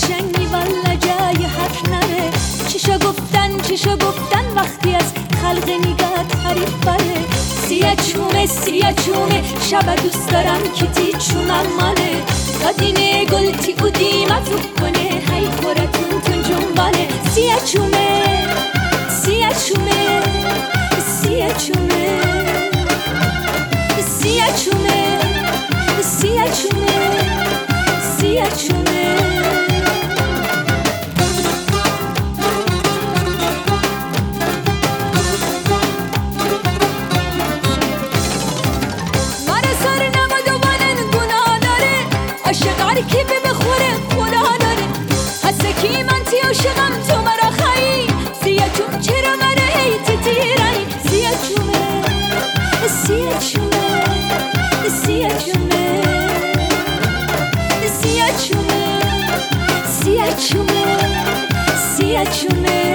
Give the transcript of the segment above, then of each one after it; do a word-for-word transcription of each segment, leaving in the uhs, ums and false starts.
قشنگی والا جای حرف نره. چیشا گفتن چیشا گفتن وقتی از خلق نگاه تعریف بره. سیه چومه سیه چومه شب دوست دارم کیتی چومم مانه. دادینه گلتی او دیمت کنه هی خورتون تون جنبانه. سیه چومه سیه چومه سیه چومه سیه چومه سیه چومه سیه چومه. ماره سر نماد و بانن گناه داره. عاشق هر کی به بخوره خدا داره. هسته کی من تی عاشقم تو مرا خیی. سیه چوم چرا منه هی تیرانی. سیه چومه سیه چومه سیه چومه سیه چومه سیه چومه سیه چومه.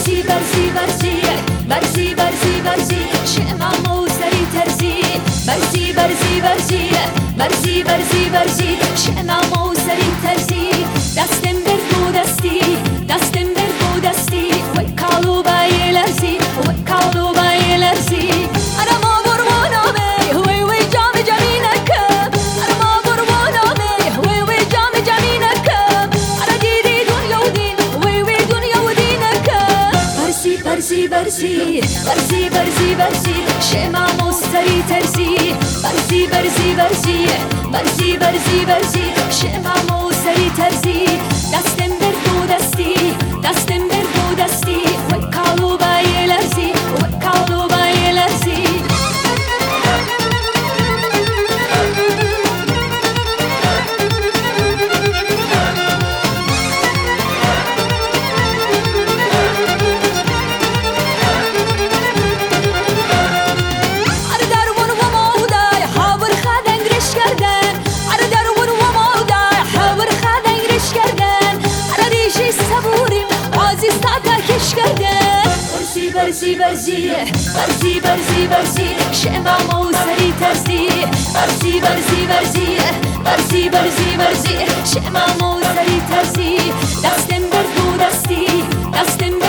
برزی برزی برزی برزی برزی برزی شمام و سری ترزی برزی برزی برزی برزی برزی برزی شمام و سری ترزی دستم بر دو دستی دستم بر دو دستی و کالو بای لرزی و کالو بای لرزی ارما برمانامه وی وی جام جمینکم ارما برمانامه وی وی جام جمینکم ارا دیدی دنیا و دین وی وی دنیا و دینکم برزی برزی برزی برزی برزی برزی شمام و سری ترزی برزی برزی برزی برزی برزی برزی شمام و سری ترزی دستم بر دو دستی دستم بر دو دستی و کالو بای لرزی و کالو بای لرزی برزی برزی برزی برزی برزی شمام و سری ترزی برزی برزی برزی برزی برزی برزی شمام و سری ترزی دستم بر دو دستی دستم